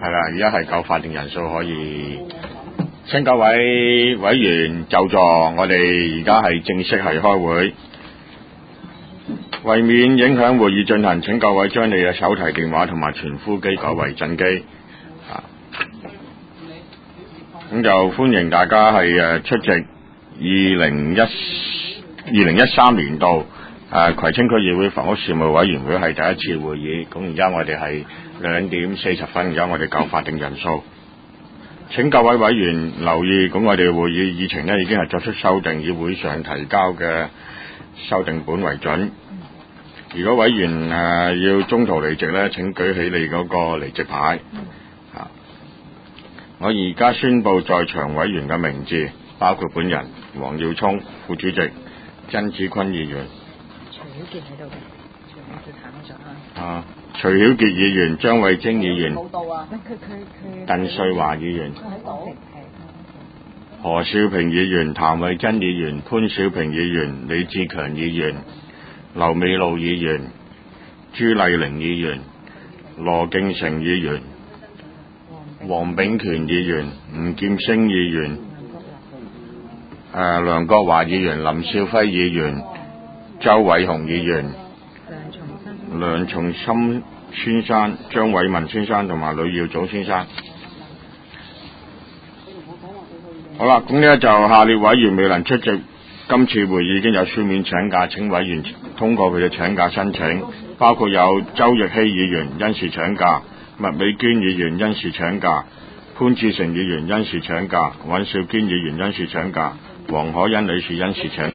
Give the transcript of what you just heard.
係啦，而家係夠法定人數可以請各位委員就座，我哋而家係正式係開會。為免影響會議進行，請各位將你嘅手提電話同埋傳呼機改為震機。咁就歡迎大家係出席2013年度葵青區議會房屋事務委員會係第一次會議。咁而家我哋係2點40分，而家我哋夠法定人數。請各位委員留意，咁我哋會議議程呢已經係作出修訂，以會上提交嘅修訂本為準。如果委員要中途離席呢，請舉起你嗰個離席牌。我而家宣布在場委員嘅名字，包括本人黃耀聰副主席、曾子坤議員、 徐曉傑喺度嘅， 徐曉傑議員、張慧晶議員、 冇到啊， 鄧瑞華議員、何少平議員、譚慧珍議員、潘小平議員、李志強議員、劉美露議員、朱麗玲議員、羅敬成議員、黃炳權議員、吳劍星議員、梁國華議員、林少輝議員、周偉雄議員、梁松森先生、張偉文先生同埋呂耀祖先生。好啦，咁呢就下列委員未能出席今次會議，已經有書面請假，請委員通過佢嘅請假申請，包括有周奕希議員因事請假，麥美娟議員因事請假，潘志成議員因事請假，尹兆堅議員因事請假，黃可欣女士因事請假。